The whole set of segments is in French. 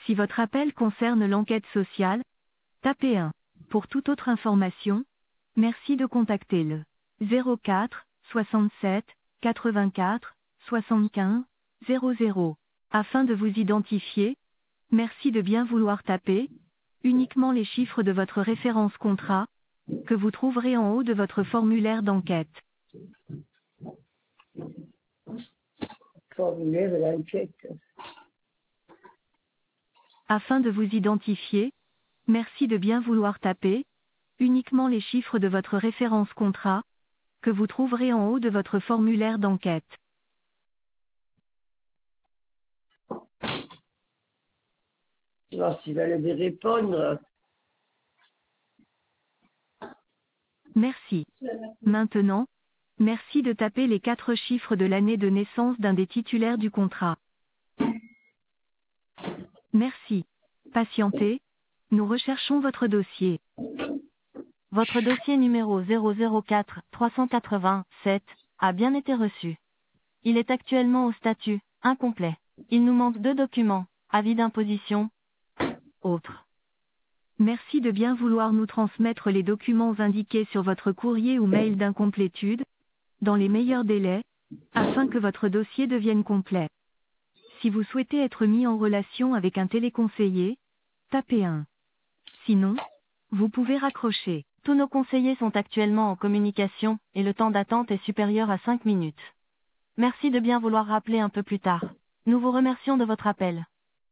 Si votre appel concerne l'enquête sociale, tapez 1. Pour toute autre information, merci de contacter le 04 67 84 75 00. Afin de vous identifier, merci de bien vouloir taper uniquement les chiffres de votre référence contrat, que vous trouverez en haut de votre formulaire d'enquête. Formulaire de l'enquête. Afin de vous identifier, merci de bien vouloir taper uniquement les chiffres de votre référence contrat, que vous trouverez en haut de votre formulaire d'enquête. Alors, s'il allait me répondre, Merci. Maintenant, merci de taper les 4 chiffres de l'année de naissance d'un des titulaires du contrat. Merci. Patientez, nous recherchons votre dossier. Votre dossier numéro 004 387 a bien été reçu. Il est actuellement au statut incomplet. Il nous manque 2 documents, avis d'imposition, autres. Merci de bien vouloir nous transmettre les documents indiqués sur votre courrier ou mail d'incomplétude, dans les meilleurs délais, afin que votre dossier devienne complet. Si vous souhaitez être mis en relation avec un téléconseiller, tapez 1. Sinon, vous pouvez raccrocher. Tous nos conseillers sont actuellement en communication, et le temps d'attente est supérieur à 5 minutes. Merci de bien vouloir rappeler un peu plus tard. Nous vous remercions de votre appel.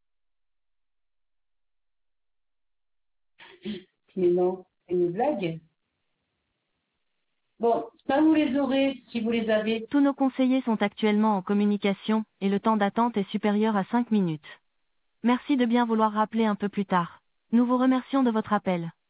mais non, c'est une blague. Bon, ça vous les aurez si vous les avez. Tous nos conseillers sont actuellement en communication, et le temps d'attente est supérieur à 5 minutes. Merci de bien vouloir rappeler un peu plus tard. Nous vous remercions de votre appel.